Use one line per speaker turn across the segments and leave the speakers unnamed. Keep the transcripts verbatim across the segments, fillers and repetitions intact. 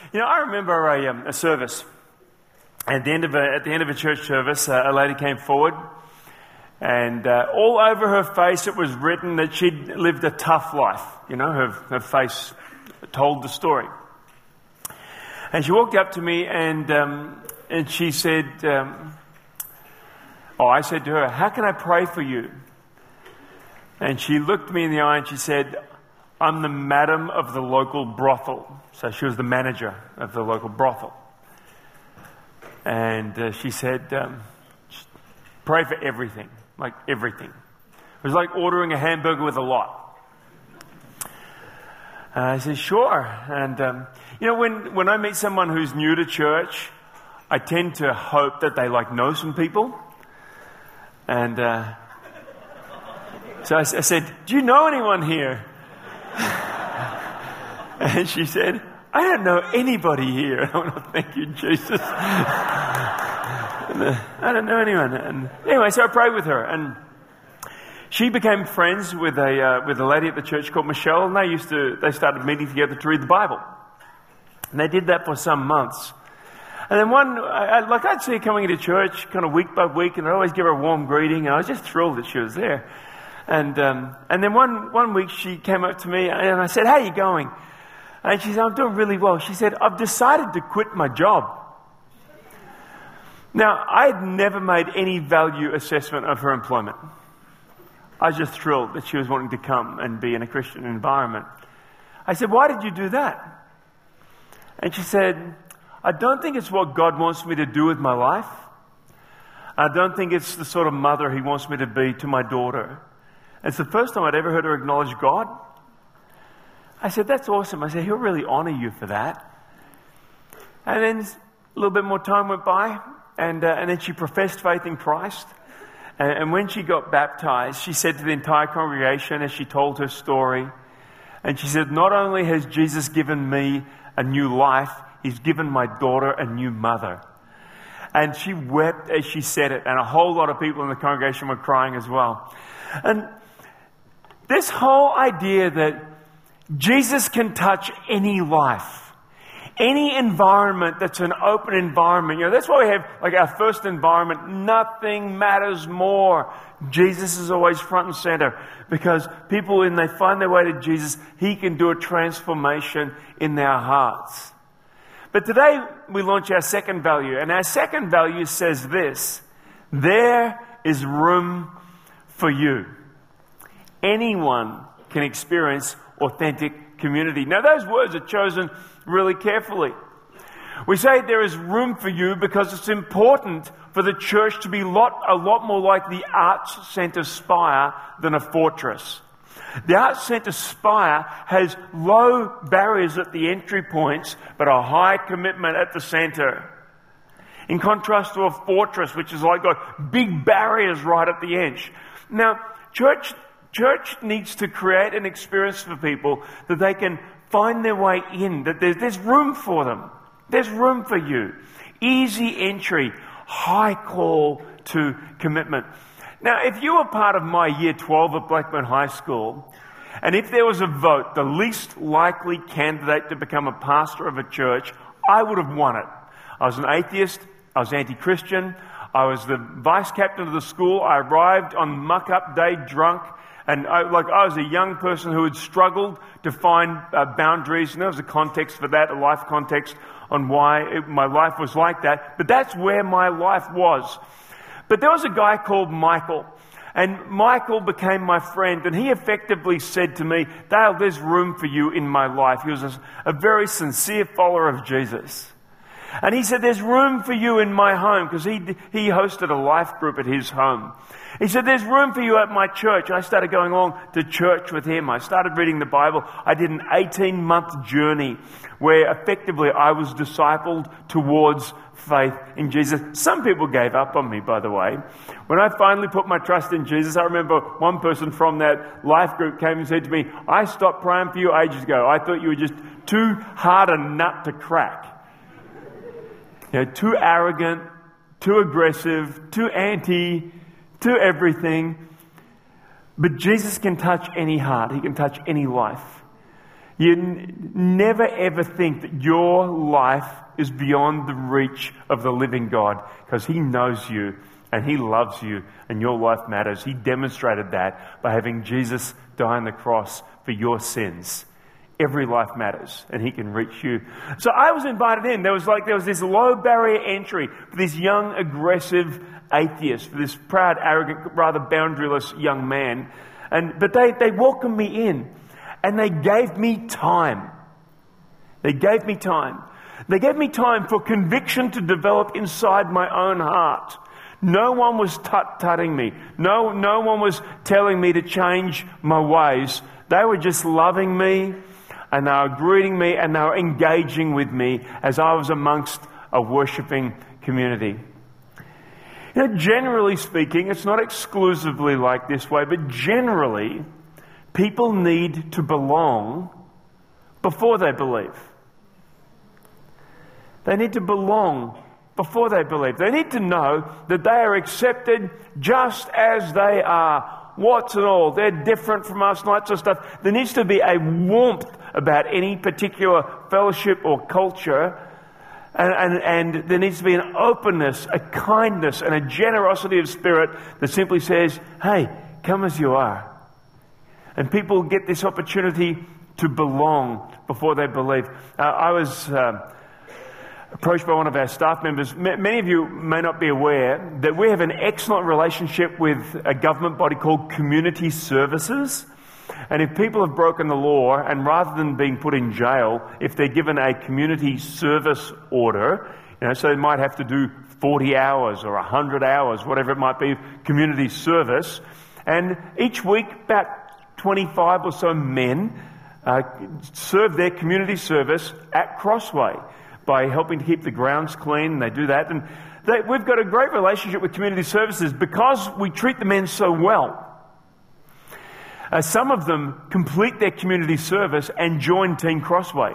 You know, I remember a, um, a service. At the end of a, at the end of a church service, uh, a lady came forward, and uh, all over her face it was written that she'd lived a tough life. You know, her, her face told the story. And she walked up to me, and um, and she said, um, "Oh," I said to her, "How can I pray for you?" And she looked me in the eye and she said, "I'm the madam of the local brothel." So she was the manager of the local brothel. And uh, she said, um, "Pray for everything, like everything." It was like ordering a hamburger with a lot. And I said, "Sure." And, um, you know, when, when I meet someone who's new to church, I tend to hope that they, like, know some people. And uh, so I, I said, "Do you know anyone here?" And she said, "I don't know anybody here." I went, "Oh, thank you, Jesus." And, uh, I don't know anyone. And anyway, so I prayed with her, and she became friends with a uh, with a lady at the church called Michelle, and they used to they started meeting together to read the Bible, and they did that for some months. And then one, I, I, like I'd see her coming into church kind of week by week, and I'd always give her a warm greeting, and I was just thrilled that she was there. And um, and then one one week she came up to me, and I said, "How are you going?" And she said, "I'm doing really well." She said, "I've decided to quit my job." Now, I had never made any value assessment of her employment. I was just thrilled that she was wanting to come and be in a Christian environment. I said, "Why did you do that?" And she said, "I don't think it's what God wants me to do with my life. I don't think it's the sort of mother He wants me to be to my daughter. It's the first time I'd ever heard her acknowledge God." I said, "That's awesome." I said, "He'll really honor you for that." And then a little bit more time went by, and uh, and then she professed faith in Christ. And, and when she got baptized, she said to the entire congregation as she told her story, and she said, "Not only has Jesus given me a new life, He's given my daughter a new mother." And she wept as she said it, and a whole lot of people in the congregation were crying as well. And this whole idea that Jesus can touch any life, any environment that's an open environment. You know, that's why we have like our first environment. Nothing matters more. Jesus is always front and center, because people, when they find their way to Jesus, He can do a transformation in their hearts. But today we launch our second value, and our second value says this: there is room for you. Anyone can experience authentic community. Now, those words are chosen really carefully. We say there is room for you because it's important for the church to be lot, a lot more like the Arts Centre Spire than a fortress. The Arts Centre Spire has low barriers at the entry points, but a high commitment at the centre. In contrast to a fortress, which is like got big barriers right at the edge. Now, church Church needs to create an experience for people that they can find their way in, that there's, there's room for them. There's room for you. Easy entry, high call to commitment. Now, if you were part of my year twelve at Blackburn High School, and if there was a vote, the least likely candidate to become a pastor of a church, I would have won it. I was an atheist. I was anti-Christian. I was the vice captain of the school. I arrived on muck-up day drunk. And I, like I was a young person who had struggled to find uh, boundaries, and there was a context for that, a life context on why it, my life was like that. But that's where my life was. But there was a guy called Michael, and Michael became my friend, and he effectively said to me, "Dale, there's room for you in my life." He was a, a very sincere follower of Jesus. And he said, "There's room for you in my home," because he he hosted a life group at his home. He said, "There's room for you at my church." I started going along to church with him. I started reading the Bible. I did an eighteen-month journey where effectively I was discipled towards faith in Jesus. Some people gave up on me, by the way. When I finally put my trust in Jesus, I remember one person from that life group came and said to me, "I stopped praying for you ages ago. I thought you were just too hard a nut to crack. You know, too arrogant, too aggressive, too anti, too everything." But Jesus can touch any heart. He can touch any life. You n- never ever think that your life is beyond the reach of the living God, because He knows you and He loves you and your life matters. He demonstrated that by having Jesus die on the cross for your sins. Every life matters and He can reach you. So I was invited in. There was like, there was this low barrier entry for this young, aggressive atheist, for this proud, arrogant, rather boundaryless young man. And, but they, they welcomed me in and they gave me time. They gave me time. They gave me time for conviction to develop inside my own heart. No one was tut-tutting me. No, no one was telling me to change my ways. They were just loving me, and they were greeting me, and they were engaging with me as I was amongst a worshipping community. You know, generally speaking, it's not exclusively like this way, but generally, people need to belong before they believe. They need to belong before they believe. They need to know that they are accepted just as they are. What's and all. They're different from us, lots of stuff. There needs to be a warmth about any particular fellowship or culture. And, and, and there needs to be an openness, a kindness, and a generosity of spirit that simply says, hey, come as you are. And people get this opportunity to belong before they believe. Uh, I was uh, approached by one of our staff members. M- many of you may not be aware that we have an excellent relationship with a government body called Community Services. And if people have broken the law, and rather than being put in jail, if they're given a community service order, you know, so they might have to do forty hours or one hundred hours, whatever it might be, community service. And each week, about twenty-five or so men uh, serve their community service at Crossway by helping to keep the grounds clean. They do that. And they, we've got a great relationship with Community Services because we treat the men so well. Uh, some of them complete their community service and join Team Crossway.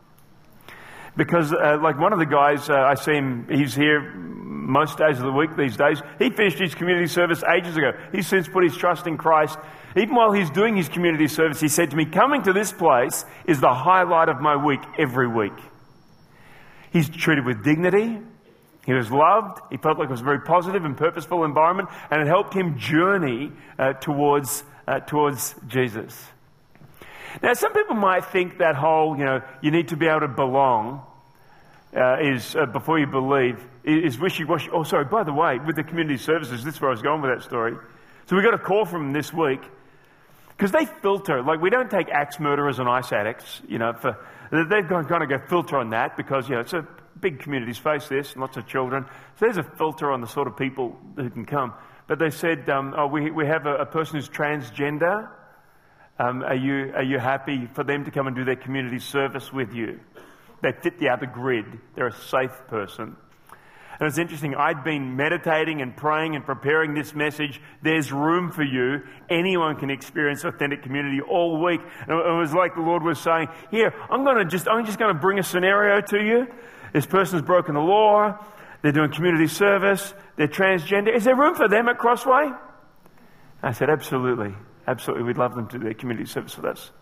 Because, uh, like one of the guys, uh, I see him, he's here most days of the week these days. He finished his community service ages ago. He's since put his trust in Christ. Even while he's doing his community service, he said to me, coming to this place is the highlight of my week every week. He's treated with dignity. He was loved. He felt like it was a very positive and purposeful environment, and it helped him journey uh, towards uh, towards Jesus. Now, some people might think that whole, you know, you need to be able to belong uh, is uh, before you believe is wishy-washy. Oh, sorry. By the way, with the community services, this is where I was going with that story. So we got a call from them this week because they filter. Like, we don't take axe murderers and ice addicts. You know, for they've got to go filter on that because, you know, it's a big communities face this, and lots of children. So there's a filter on the sort of people who can come. But they said, um, oh, we we have a, a person who's transgender. Um, are you are you happy for them to come and do their community service with you? They fit the other grid. They're a safe person. And it's interesting, I'd been meditating and praying and preparing this message. There's room for you. Anyone can experience authentic community all week. And it was like the Lord was saying, here, I'm going to just, I'm just going to bring a scenario to you. This person's broken the law. They're doing community service. They're transgender. Is there room for them at Crossway? I said, absolutely. Absolutely. We'd love them to do their community service with us.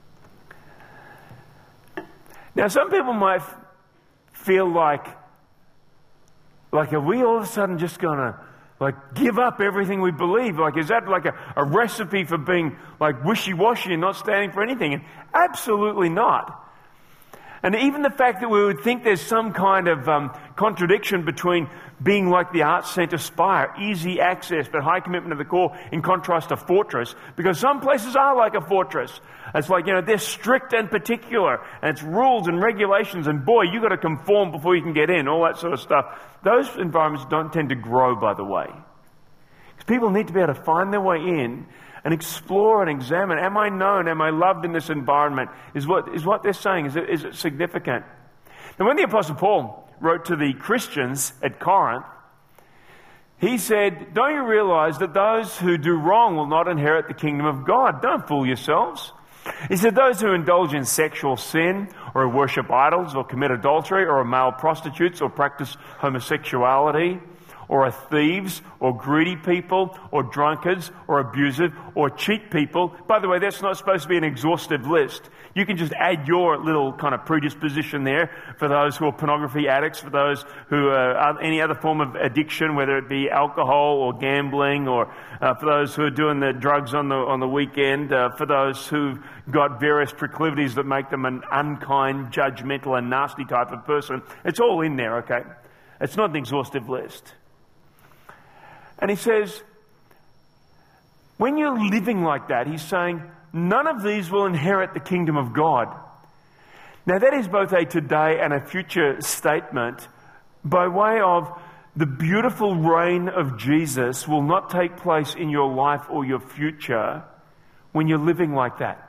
Now, some people might f- feel like, like, are we all of a sudden just going to, like, give up everything we believe? Like, is that like a, a recipe for being, like, wishy-washy and not standing for anything? And absolutely not. And even the fact that we would think there's some kind of um, contradiction between being like the Arts Centre Spire, easy access but high commitment to the core, in contrast to Fortress, because some places are like a fortress. It's like, you know, they're strict and particular, and it's rules and regulations, and boy, you've got to conform before you can get in, all that sort of stuff. Those environments don't tend to grow, by the way. Because people need to be able to find their way in and explore and examine. Am I known? Am I loved in this environment? Is what is what they're saying. Is it, is it significant? Now, when the Apostle Paul wrote to the Christians at Corinth, he said, don't you realize that those who do wrong will not inherit the kingdom of God? Don't fool yourselves. He said, those who indulge in sexual sin, or worship idols, or commit adultery, or are male prostitutes, or practice homosexuality, or are thieves, or greedy people, or drunkards, or abusive, or cheat people. By the way, that's not supposed to be an exhaustive list. You can just add your little kind of predisposition there for those who are pornography addicts, for those who are any other form of addiction, whether it be alcohol or gambling, or uh, for those who are doing the drugs on the on the weekend, uh, for those who've got various proclivities that make them an unkind, judgmental, and nasty type of person. It's all in there, okay? It's not an exhaustive list. And he says, when you're living like that, he's saying, none of these will inherit the kingdom of God. Now that is both a today and a future statement by way of the beautiful reign of Jesus will not take place in your life or your future when you're living like that.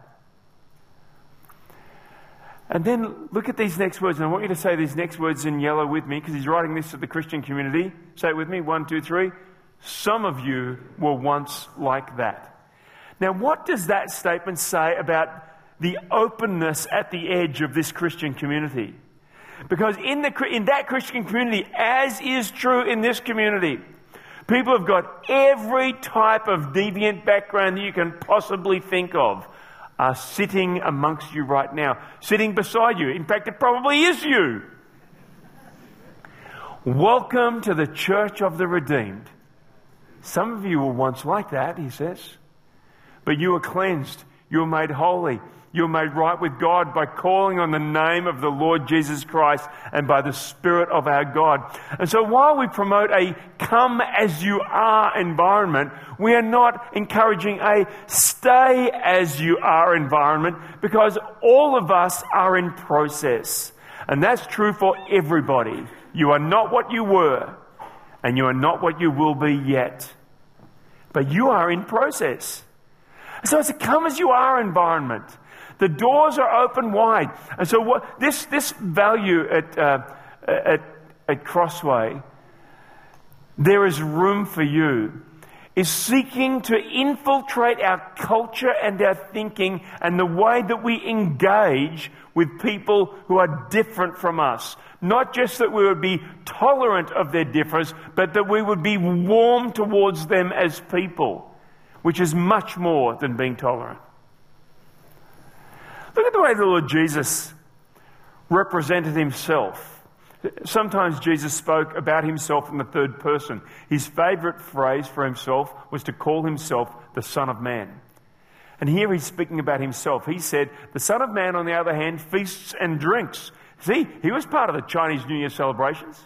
And then look at these next words, and I want you to say these next words in yellow with me, because he's writing this to the Christian community. Say it with me, one, two, three. Some of you were once like that. Now, what does that statement say about the openness at the edge of this Christian community? Because in, the, in that Christian community, as is true in this community, people have got every type of deviant background that you can possibly think of are sitting amongst you right now, sitting beside you. In fact, it probably is you. Welcome to the church of the redeemed. Some of you were once like that, he says. But you were cleansed. You were made holy. You were made right with God by calling on the name of the Lord Jesus Christ and by the Spirit of our God. And so while we promote a come as you are environment, we are not encouraging a stay as you are environment, because all of us are in process. And that's true for everybody. You are not what you were, and you are not what you will be yet. But you are in process. So it's a come as you are environment. The doors are open wide. And so what this this value at uh, at at Crossway, there is room for you, is seeking to infiltrate our culture and our thinking and the way that we engage with people who are different from us. Not just that we would be tolerant of their difference, but that we would be warm towards them as people, which is much more than being tolerant. Look at the way the Lord Jesus represented himself. Sometimes Jesus spoke about himself in the third person. His favourite phrase for himself was to call himself the Son of Man. And here he's speaking about himself. He said, the Son of Man, on the other hand, feasts and drinks. See, he was part of the Chinese New Year celebrations.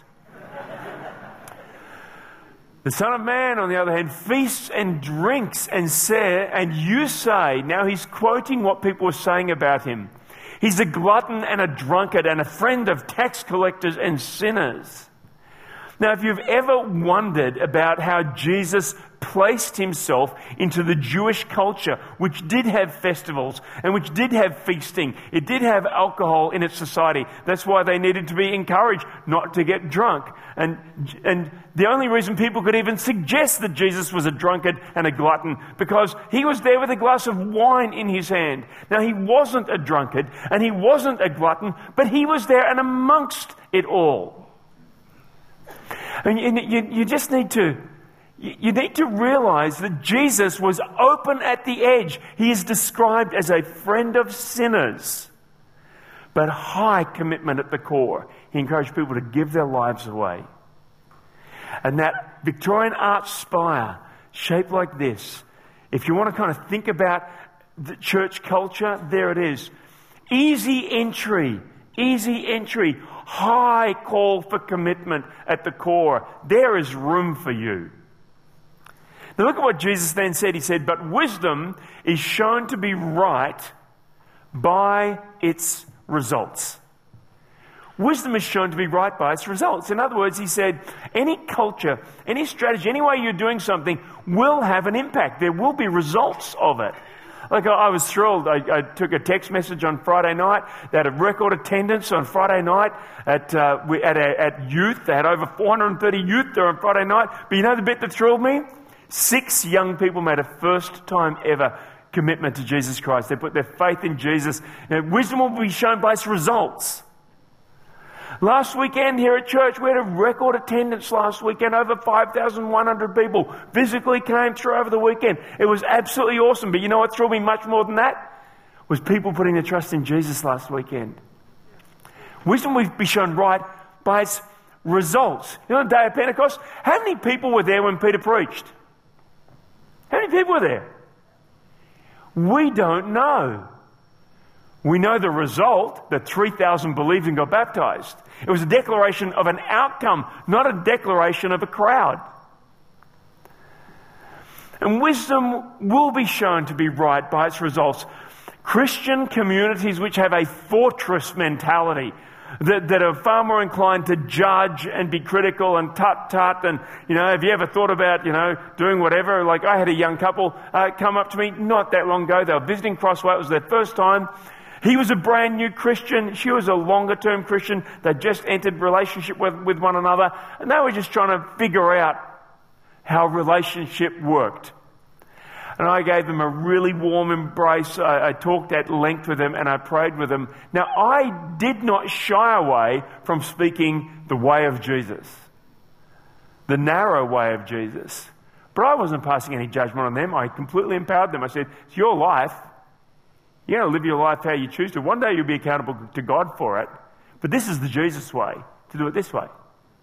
The Son of Man, on the other hand, feasts and drinks, and say, and you say, now he's quoting what people were saying about him. He's a glutton and a drunkard and a friend of tax collectors and sinners. Now, if you've ever wondered about how Jesus placed himself into the Jewish culture, which did have festivals and which did have feasting, it did have alcohol in its society. That's why they needed to be encouraged not to get drunk. And, and the only reason people could even suggest that Jesus was a drunkard and a glutton, because he was there with a glass of wine in his hand. Now, he wasn't a drunkard and he wasn't a glutton, but he was there and amongst it all. And you, you, you just need to, you need to realize that Jesus was open at the edge. He is described as a friend of sinners, but high commitment at the core. He encouraged people to give their lives away. And that Victorian arch spire, shaped like this, if you want to kind of think about the church culture, there it is. Easy entry, easy entry. High call for commitment at the core. There is room for you. Now look at what Jesus then said. He said, but wisdom is shown to be right by its results. Wisdom is shown to be right by its results. In other words, he said, any culture, any strategy, any way you're doing something will have an impact. There will be results of it. Like, I was thrilled. I, I took a text message on Friday night. They had a record attendance on Friday night at uh, we, at, a, at youth. They had over four hundred thirty youth there on Friday night. But you know the bit that thrilled me? Six young people made a first time ever commitment to Jesus Christ. They put their faith in Jesus. Now, wisdom will be shown by its results. Last weekend here at church, we had a record attendance last weekend. Over five thousand one hundred people physically came through over the weekend. It was absolutely awesome. But you know what thrilled me much more than that? Was people putting their trust in Jesus last weekend. Wisdom will be shown right by its results. You know, on the day of Pentecost, how many people were there when Peter preached? How many people were there? We don't know. We know the result, that three thousand believed and got baptized. It was a declaration of an outcome, not a declaration of a crowd. And wisdom will be shown to be right by its results. Christian communities which have a fortress mentality, that, that are far more inclined to judge and be critical and tut-tut and, you know, have you ever thought about, you know, doing whatever? Like I had a young couple uh, come up to me not that long ago. They were visiting Crossway. It was their first time. He was a brand new Christian. She was a longer term Christian. They just entered relationship with, with one another. And they were just trying to figure out how relationship worked. And I gave them a really warm embrace. I, I talked at length with them and I prayed with them. Now, I did not shy away from speaking the way of Jesus, the narrow way of Jesus. But I wasn't passing any judgment on them. I completely empowered them. I said, it's your life. You're going to live your life how you choose to. One day you'll be accountable to God for it. But this is the Jesus way, to do it this way.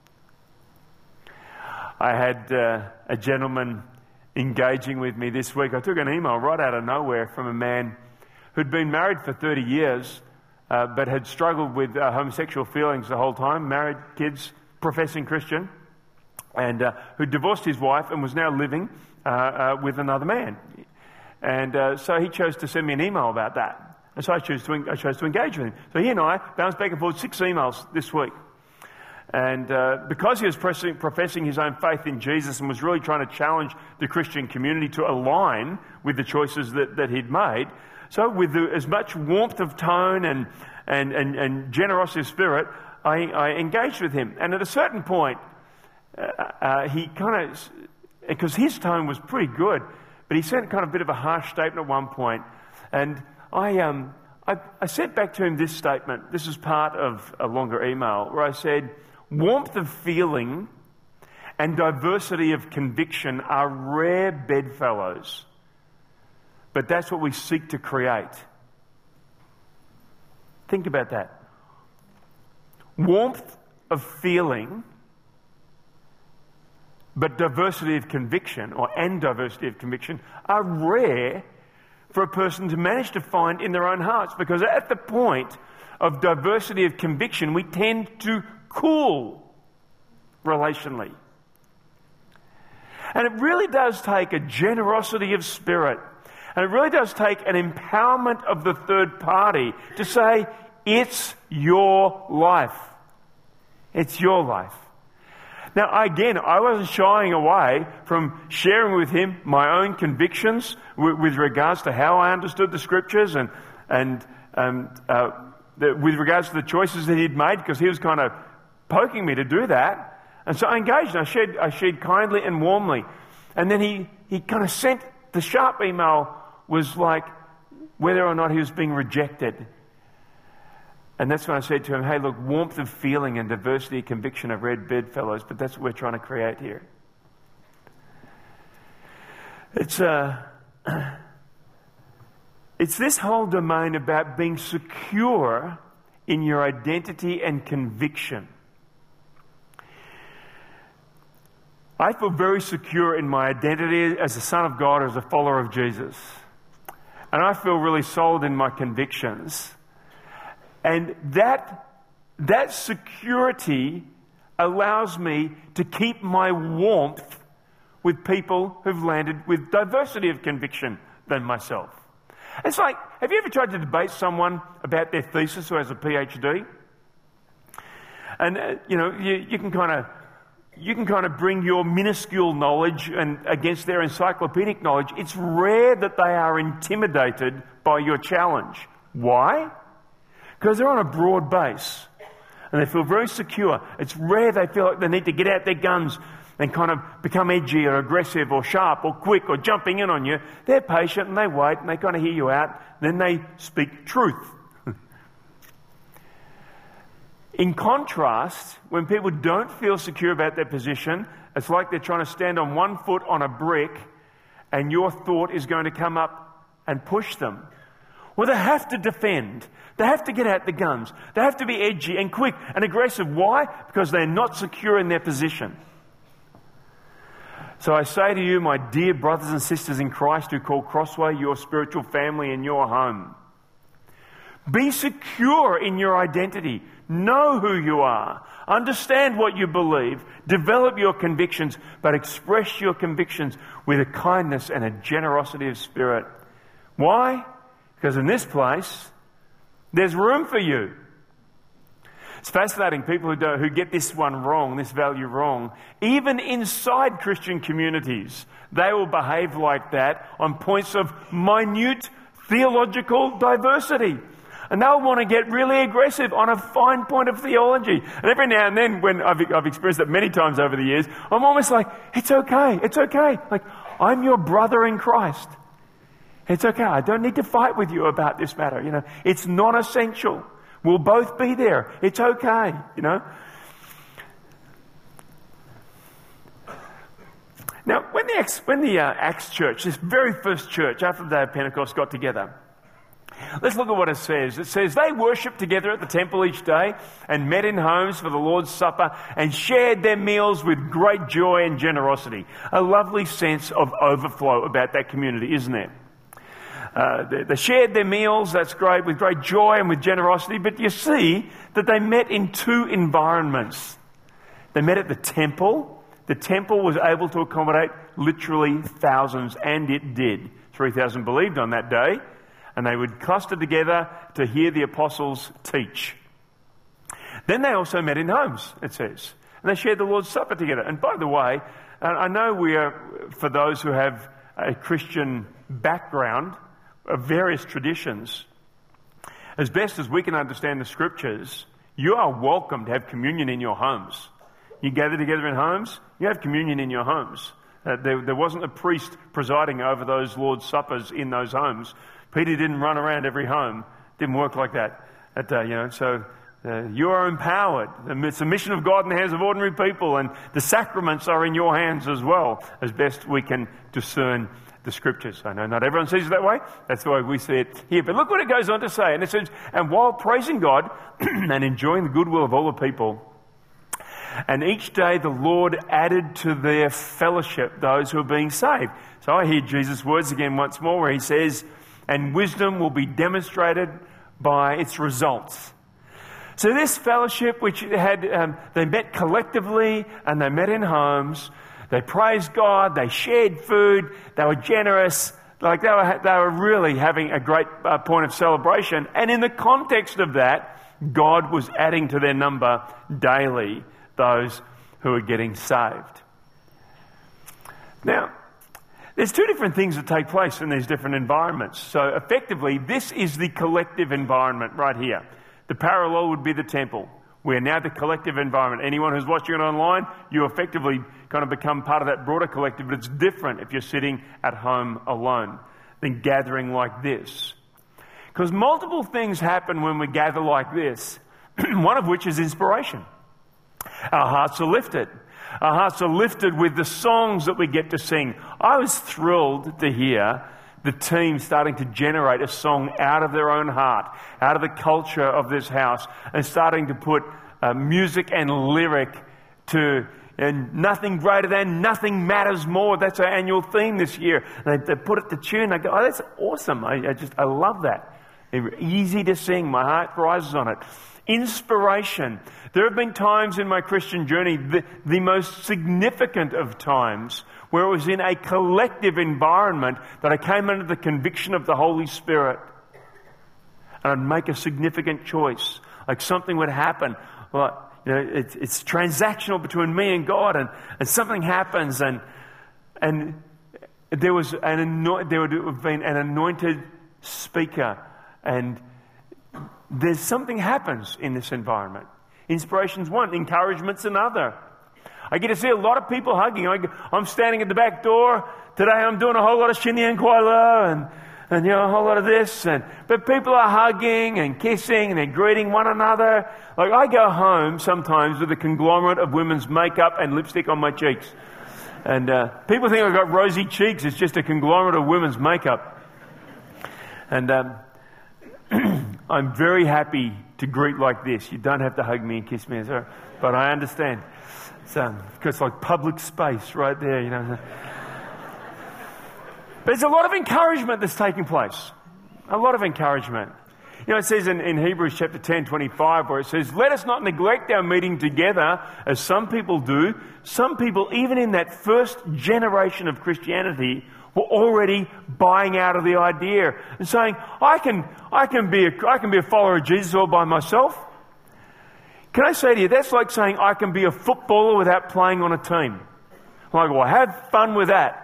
I had uh, a gentleman engaging with me this week. I took an email right out of nowhere from a man who'd been married for thirty years, uh, but had struggled with uh, homosexual feelings the whole time, married, kids, professing Christian, and uh, who divorced his wife and was now living uh, uh, with another man. And uh, so he chose to send me an email about that. And so I chose, to, I chose to engage with him. So he and I bounced back and forth six emails this week. And uh, because he was pressing, professing his own faith in Jesus and was really trying to challenge the Christian community to align with the choices that, that he'd made, so with the, as much warmth of tone and, and, and, and generosity of spirit, I, I engaged with him. And at a certain point, uh, uh, he kind of, because his tone was pretty good, but he sent kind of a bit of a harsh statement at one point. And I, um, I, I sent back to him this statement. This is part of a longer email where I said, warmth of feeling and diversity of conviction are rare bedfellows, but that's what we seek to create. Think about that. Warmth of feeling, but diversity of conviction, or and diversity of conviction, are rare for a person to manage to find in their own hearts, because at the point of diversity of conviction, we tend to cool relationally. And it really does take a generosity of spirit, and it really does take an empowerment of the third party to say, it's your life. It's your life. Now, again, I wasn't shying away from sharing with him my own convictions with, with regards to how I understood the scriptures and and um, uh, the, with regards to the choices that he'd made, because he was kind of poking me to do that. And so I engaged and I shared, I shared kindly and warmly. And then he, he kind of sent, the sharp email was like whether or not he was being rejected. And that's when I said to him, hey, look, warmth of feeling and diversity of conviction are red bedfellows, but that's what we're trying to create here. It's, uh, it's this whole domain about being secure in your identity and conviction. I feel very secure in my identity as a son of God, as a follower of Jesus. And I feel really solid in my convictions. And that, that security allows me to keep my warmth with people who've landed with diversity of conviction than myself. It's like, have you ever tried to debate someone about their thesis who has a PhD? And, uh, you know, you, you can kind of you can kind of bring your minuscule knowledge and against their encyclopedic knowledge. It's rare that they are intimidated by your challenge. Why? Because they're on a broad base and they feel very secure. It's rare they feel like they need to get out their guns and kind of become edgy or aggressive or sharp or quick or jumping in on you. They're patient and they wait and they kind of hear you out. Then they speak truth. In contrast, when people don't feel secure about their position, it's like they're trying to stand on one foot on a brick and your thought is going to come up and push them. Well, they have to defend. They have to get out the guns. They have to be edgy and quick and aggressive. Why? Because they're not secure in their position. So I say to you, my dear brothers and sisters in Christ who call Crossway your spiritual family and your home, be secure in your identity. Know who you are. Understand what you believe. Develop your convictions, but express your convictions with a kindness and a generosity of spirit. Why? Because in this place, there's room for you. It's fascinating, people who, do, who get this one wrong, this value wrong, even inside Christian communities, they will behave like that on points of minute theological diversity. And they'll want to get really aggressive on a fine point of theology. And every now and then, when I've, I've experienced it many times over the years, I'm almost like, it's okay, it's okay. Like, I'm your brother in Christ. It's okay. I don't need to fight with you about this matter. You know, it's non-essential. We'll both be there. It's okay. You know. Now, when the Acts, when the uh, Acts church, this very first church after the day of Pentecost, got together, let's look at what it says. It says they worshipped together at the temple each day and met in homes for the Lord's Supper and shared their meals with great joy and generosity. A lovely sense of overflow about that community, isn't there? Uh, they, they shared their meals, that's great, with great joy and with generosity. But you see that they met in two environments. They met at the temple. The temple was able to accommodate literally thousands, and it did. three thousand believed on that day, and they would cluster together to hear the apostles teach. Then they also met in homes, it says, and they shared the Lord's Supper together. And by the way, I know we are, for those who have a Christian background, of various traditions, as best as we can understand the scriptures, you are welcome to have communion in your homes. You gather together in homes, you have communion in your homes. Uh, there, there wasn't a priest presiding over those Lord's Suppers in those homes. Peter didn't run around every home. Didn't work like that. That uh, you know, so uh, you are empowered. It's the mission of God in the hands of ordinary people, and the sacraments are in your hands as well, as best we can discern the scriptures. I know not everyone sees it that way. That's the way we see it here. But look what it goes on to say. And it says, and while praising God and enjoying the goodwill of all the people, and each day the Lord added to their fellowship those who are being saved. So I hear Jesus' words again once more where he says, and wisdom will be demonstrated by its results. So this fellowship, which had, um, they met collectively and they met in homes. They praised God, they shared food, they were generous, like they were, they were really having a great uh, point of celebration. And in the context of that, God was adding to their number daily those who are getting saved. Now, there's two different things that take place in these different environments. So effectively, this is the collective environment right here. The parallel would be the temple. We're now the collective environment. Anyone who's watching it online, you effectively kind of become part of that broader collective, but it's different if you're sitting at home alone than gathering like this. Because multiple things happen when we gather like this, one of which is inspiration. Our hearts are lifted. Our hearts are lifted with the songs that we get to sing. I was thrilled to hear the team starting to generate a song out of their own heart, out of the culture of this house, and starting to put uh, music and lyric to and nothing greater than, nothing matters more. That's our annual theme this year. They, they put it to tune. I go, oh, that's awesome. I, I just, I love that. They're easy to sing. My heart rises on it. Inspiration. There have been times in my Christian journey, the, the most significant of times, where it was in a collective environment that I came under the conviction of the Holy Spirit. And I'd make a significant choice. Like something would happen. Like, you know, it's, it's transactional between me and God, and, and something happens, and and there was an anoint, there would have been an anointed speaker, and there's something happens in this environment. Inspiration's one, encouragement's another. I get to see a lot of people hugging. I, I'm standing at the back door today. I'm doing a whole lot of Shinny and Kuala, and and you know, a whole lot of this, and but people are hugging and kissing and they're greeting one another. Like I go home sometimes with a conglomerate of women's makeup and lipstick on my cheeks. And uh, people think I've got rosy cheeks. It's just a conglomerate of women's makeup. And um, I'm very happy to greet like this. You don't have to hug me and kiss me, but I understand. It's, um, it's like public space right there, you know. There's a lot of encouragement that's taking place. A lot of encouragement. You know, it says in, in Hebrews chapter ten, twenty-five, where it says, let us not neglect our meeting together, as some people do. Some people, even in that first generation of Christianity, were already buying out of the idea and saying, I can, I can be a, I can be a follower of Jesus all by myself. Can I say to you, that's like saying I can be a footballer without playing on a team. I'm like, well, have fun with that.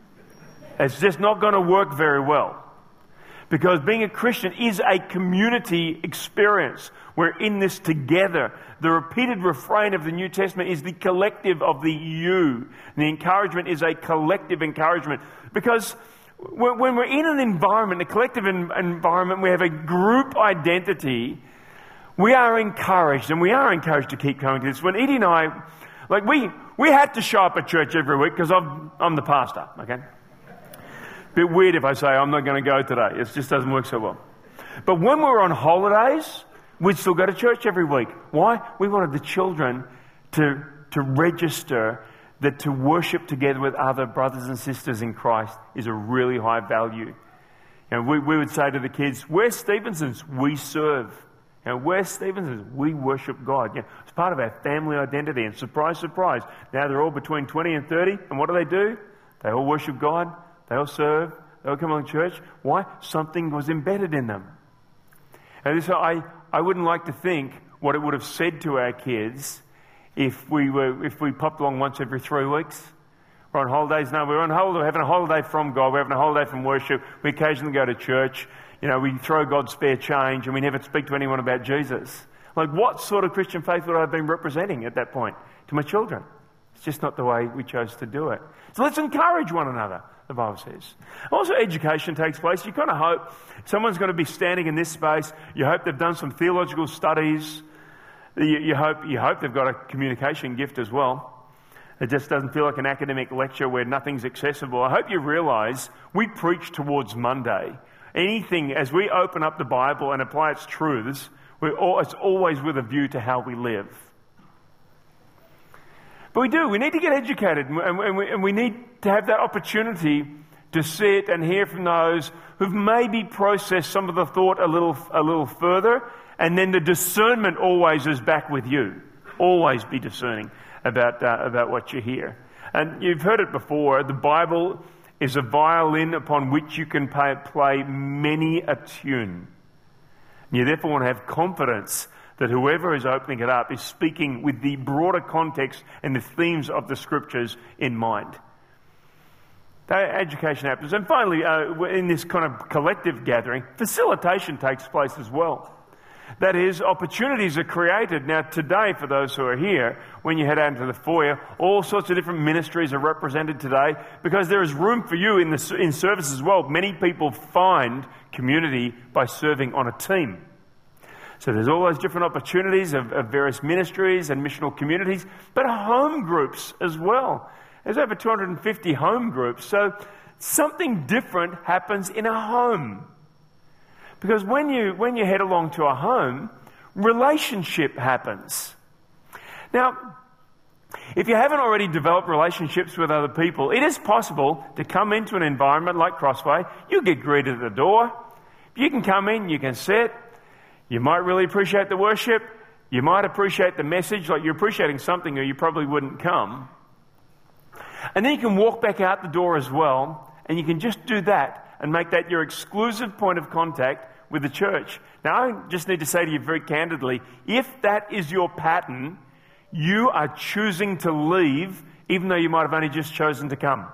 It's just not going to work very well. Because being a Christian is a community experience. We're in this together. The repeated refrain of the New Testament is the collective of the you. And the encouragement is a collective encouragement. Because when we're in an environment, a collective environment, we have a group identity, we are encouraged, and we are encouraged to keep coming to this. When Edie and I, like we, we had to show up at church every week because I'm, I'm the pastor, okay? Bit weird if I say I'm not going to go today. It just doesn't work so well. But when we were on holidays, we'd still go to church every week. Why? We wanted the children to, to register that to worship together with other brothers and sisters in Christ is a really high value. And we, we would say to the kids, we're Stevensons, we serve. And we're Stevensons, we worship God. You know, it's part of our family identity. And surprise, surprise, now they're all between twenty and thirty. And what do they do? They all worship God. They all serve. They all come along to church. Why? Something was embedded in them. And so I, I wouldn't like to think what it would have said to our kids if we were if we popped along once every three weeks. We're on holidays. No, we're on holiday. We're having a holiday from God. We're having a holiday from worship. We occasionally go to church. You know, we throw God's spare change and we never speak to anyone about Jesus. Like, what sort of Christian faith would I have been representing at that point to my children? It's just not the way we chose to do it. So let's encourage one another, the Bible says. Also, education takes place. You kind of hope someone's going to be standing in this space. You hope they've done some theological studies. You, you hope you hope they've got a communication gift as well. It just doesn't feel like an academic lecture where nothing's accessible. I hope you realise we preach towards Monday. Anything, as we open up the Bible and apply its truths, we're all, it's always with a view to how we live. But we do. We need to get educated, and we, and we need to have that opportunity to sit and hear from those who've maybe processed some of the thought a little, a little further, and then the discernment always is back with you. Always be discerning about uh, about what you hear. And you've heard it before. The Bible is a violin upon which you can pay, play many a tune. You therefore want to have confidence that whoever is opening it up is speaking with the broader context and the themes of the Scriptures in mind. That education happens. And finally, uh, in this kind of collective gathering, facilitation takes place as well. That is, opportunities are created. Now, today, for those who are here, when you head out into the foyer, all sorts of different ministries are represented today because there is room for you in, the, in service as well. Many people find community by serving on a team. So there's all those different opportunities of, of various ministries and missional communities, but home groups as well. There's over two hundred fifty home groups, so something different happens in a home. Because when you when you head along to a home, relationship happens. Now, if you haven't already developed relationships with other people, it is possible to come into an environment like Crossway. You get greeted at the door. You can come in, you can sit. You might really appreciate the worship. You might appreciate the message, like you're appreciating something or you probably wouldn't come. And then you can walk back out the door as well, and you can just do that and make that your exclusive point of contact with the church. Now, I just need to say to you very candidly, if that is your pattern, you are choosing to leave, even though you might have only just chosen to come.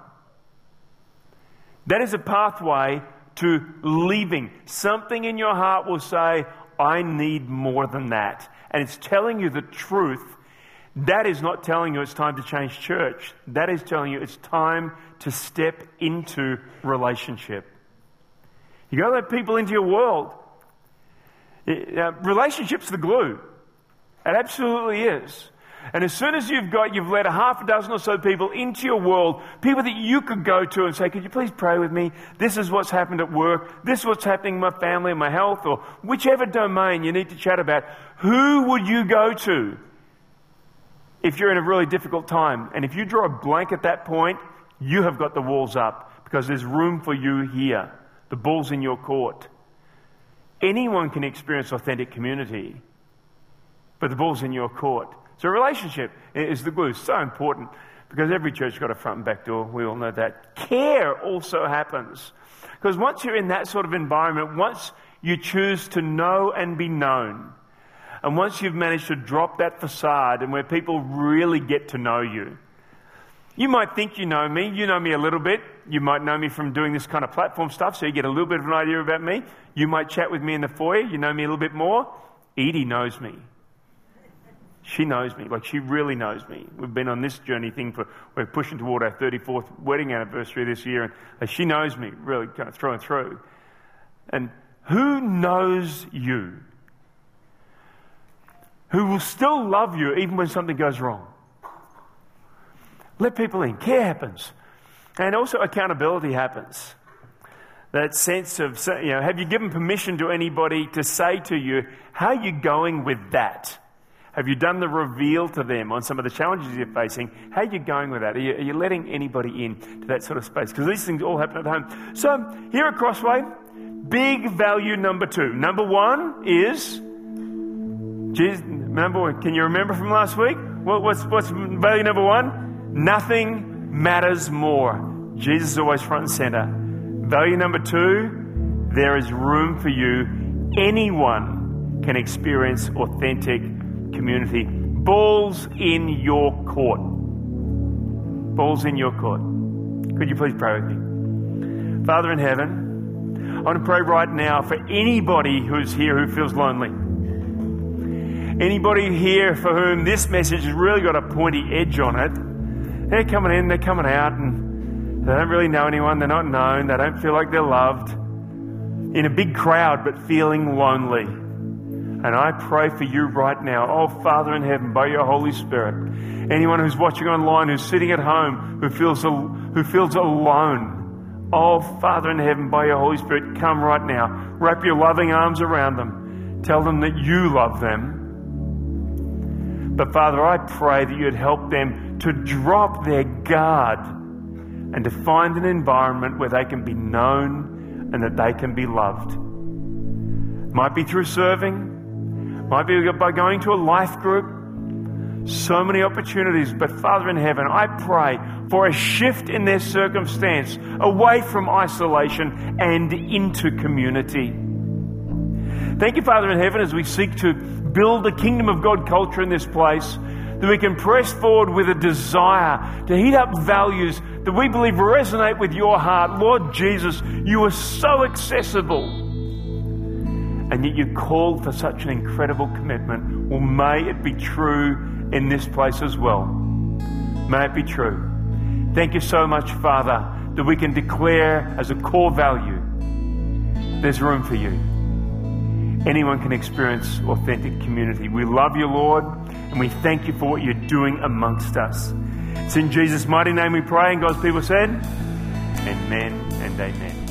That is a pathway to leaving. Something in your heart will say, I need more than that. And it's telling you the truth. That is not telling you it's time to change church. That is telling you it's time to step into relationship. You've got to let people into your world. Uh, relationships are the glue. It absolutely is. And as soon as you've got, you've let a half a dozen or so people into your world, people that you could go to and say, could you please pray with me? This is what's happened at work. This is what's happening in my family and my health, or whichever domain you need to chat about. Who would you go to if you're in a really difficult time? And if you draw a blank at that point, you have got the walls up because there's room for you here. The ball's in your court. Anyone can experience authentic community, but the ball's in your court. So relationship is the glue. It's so important because every church's got a front and back door. We all know that. Care also happens. Because once you're in that sort of environment, once you choose to know and be known, and once you've managed to drop that facade and where people really get to know you, you might think you know me. You know me a little bit. You might know me from doing this kind of platform stuff, so you get a little bit of an idea about me. You might chat with me in the foyer. You know me a little bit more. Edie knows me. She knows me, like she really knows me. We've been on this journey thing for, we're pushing toward our thirty-fourth wedding anniversary this year, and she knows me really kind of through and through. And who knows you? Who will still love you even when something goes wrong? Let people in. Care happens. And also accountability happens. That sense of, you know, have you given permission to anybody to say to you, how are you going with that? Have you done the reveal to them on some of the challenges you're facing? How are you going with that? Are you, are you letting anybody in to that sort of space? Because these things all happen at home. So here at Crossway, big value number two. Number one is, Jesus, remember, can you remember from last week? What, what's, what's value number one? Nothing matters more. Jesus is always front and center. Value number two, there is room for you. Anyone can experience authentic community. Balls in your court. Balls in your court. Could you please pray with me? Father in heaven, I want to pray right now for anybody who's here who feels lonely. Anybody here for whom this message has really got a pointy edge on it. They're coming in, they're coming out, and they don't really know anyone, they're not known, they don't feel like they're loved. In a big crowd, but feeling lonely. And I pray for you right now, oh Father in heaven, by your Holy Spirit, anyone who's watching online, who's sitting at home, who feels who feels alone, oh Father in heaven, by your Holy Spirit, come right now. Wrap your loving arms around them. Tell them that you love them. But Father, I pray that you'd help them to drop their guard and to find an environment where they can be known and that they can be loved. Might be through serving. Might be by going to a life group. So many opportunities. But Father in heaven, I pray for a shift in their circumstance, away from isolation and into community. Thank you, Father in heaven, as we seek to build a kingdom of God culture in this place, that we can press forward with a desire to heat up values that we believe resonate with your heart. Lord Jesus, you are so accessible. And yet you called for such an incredible commitment. Well, may it be true in this place as well. May it be true. Thank you so much, Father, that we can declare as a core value, there's room for you. Anyone can experience authentic community. We love you, Lord, and we thank you for what you're doing amongst us. It's in Jesus' mighty name we pray, and God's people said, amen and amen.